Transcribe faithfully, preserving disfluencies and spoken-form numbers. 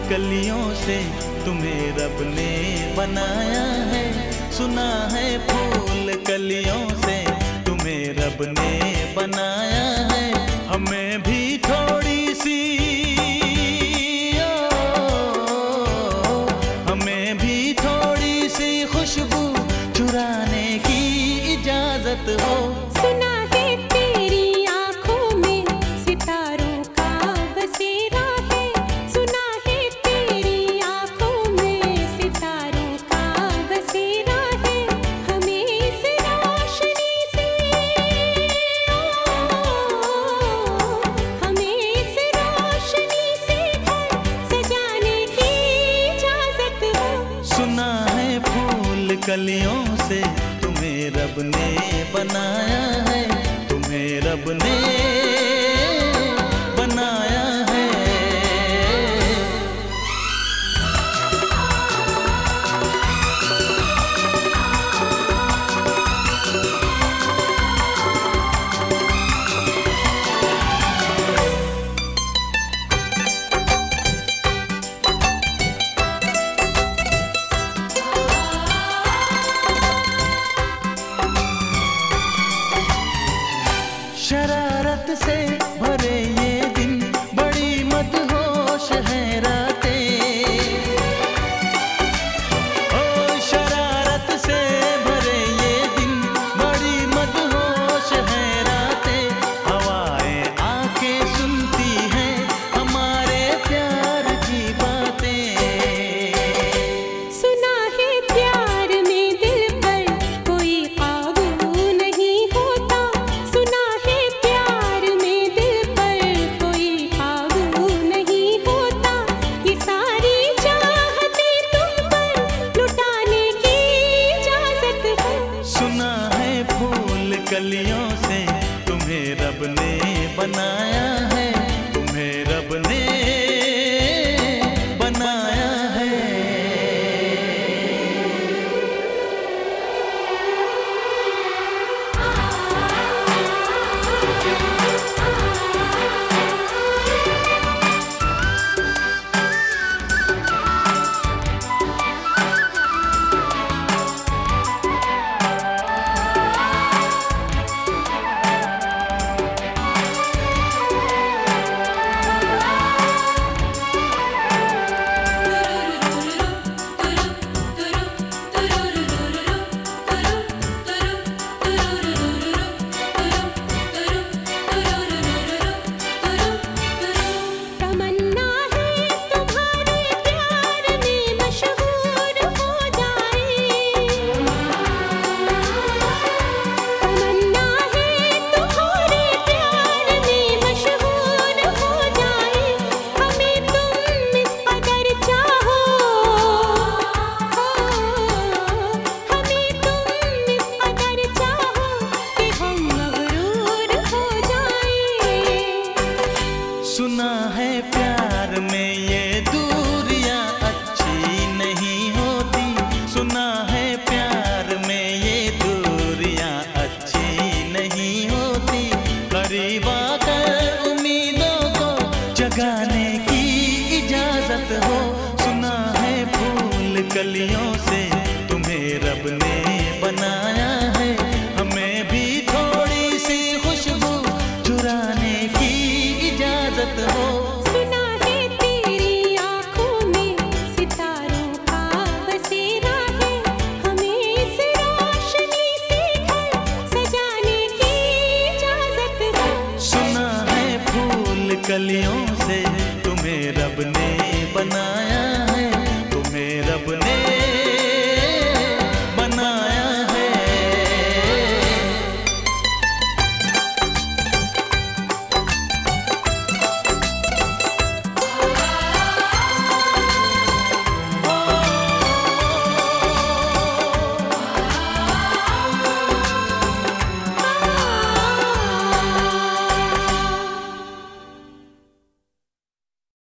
कलियों से तुम्हें रब ने बनाया है। सुना है फूल कलियों से तुम्हें रब ने बनाया है। हमें भी थोड़ी सी ओ, हमें भी थोड़ी सी खुशबू चुराने की इजाजत हो। सुना है तेरी आंखों में सितारों का बसेरा है। सुना है तेरी आंखों में सितारों का बसेरा है। हमें इस रोशनी से हमें इस रोशनी से घर सजाने की इजाजत हो। सुना है फूल कलियों से तुम्हें रब ने बनाया है। तुम्हें रब ने बनाया है। शरारत से भरे ये दिन बड़ी मदहोश है रातें। ओ शरारत से भरे ये दिन बड़ी मदहोश है रातें। हवाएं आके सुनती हैं हमारे प्यार की बातें। सुना है प्यार में दिल पर कोई काबू नहीं होता। सुना है प्यार में दिल पर कोई काबू नहीं होता। ये सारी चाहतें तुम पर लुटाने की इजाजत है। सुना है फूल कलियों से तुम्हें रब ने बनाया है। तुम्हें रब ने बनाया है। तमन्ना है तुम्हारे प्यार में मशहूर हो जाए। तमन्ना है तुम्हारे प्यार में मशहूर हो जाए। हमें तुम इस कदर चाहो, हमें तुम इस कदर चाहो कि हम मगरूर हो जाए। सुना है प्यार में ये दूरियां अच्छी नहीं होती। सुना है प्यार में ये दूरियां अच्छी नहीं होती। करीब आकर उम्मीदों को जगाने की इजाजत हो। सुना है फूल कलियों से तुम्हें रब ने बनाया है। हमें भी थोड़ी सी खुशबू चुराने की इजाजत हो। सुना है तेरी आंखों में सितारों का बसेरा है। हमें इस रोशनी से घर सजाने की इजाजत है। सुना है फूल कलियों से तुम्हें रब ने बनाया है। तुम्हें रब ने